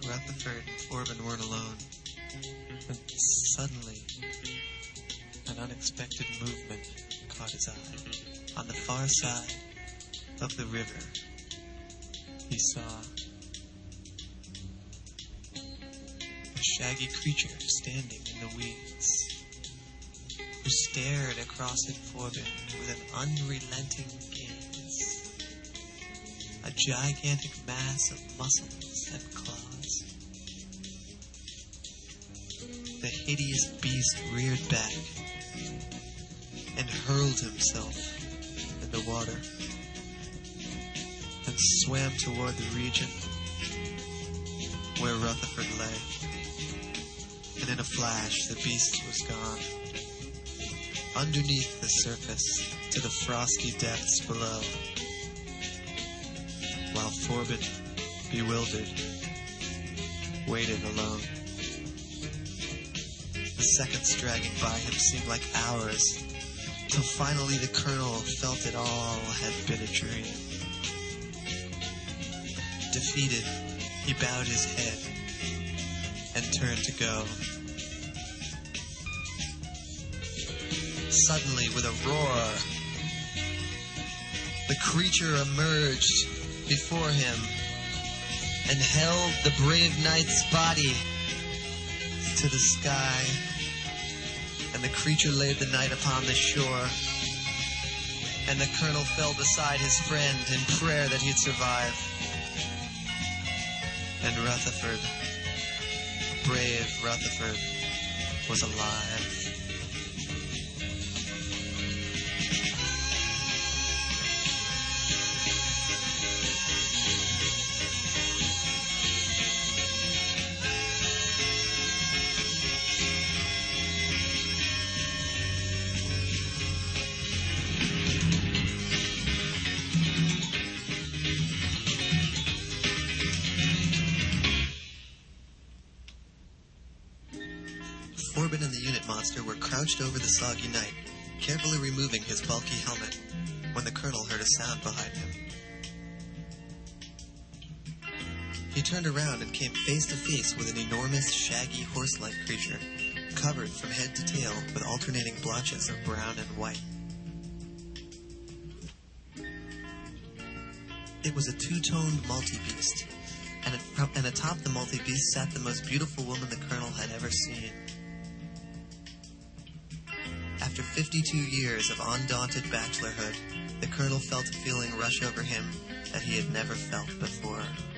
Rutherford and Forbin weren't alone. And suddenly, an unexpected movement caught his eye. On the far side of the river, he saw a shaggy creature standing in the weeds, who stared across at Forbin with an unrelenting gaze. A gigantic mass of muscles and claws. The hideous beast reared back and hurled himself in the water and swam toward the region where Rutherford lay. And in a flash, the beast was gone. Underneath the surface to the frosty depths below, while Forbin, bewildered, waited alone. The seconds dragging by him seemed like hours, till finally the Colonel felt it all had been a dream. Defeated, he bowed his head and turned to go. Suddenly, with a roar, the creature emerged before him and held the brave knight's body to the sky. And the creature laid the knight upon the shore, and the Colonel fell beside his friend in prayer that he'd survive. And Rutherford, brave Rutherford, was alive. Forbin and the unit monster were crouched over the soggy knight, carefully removing his bulky helmet, when the Colonel heard a sound behind him. He turned around and came face to face with an enormous, shaggy, horse-like creature, covered from head to tail with alternating blotches of brown and white. It was a two-toned multi-beast, and atop the multi-beast sat the most beautiful woman the Colonel had ever seen. After 52 years of undaunted bachelorhood, the Colonel felt a feeling rush over him that he had never felt before.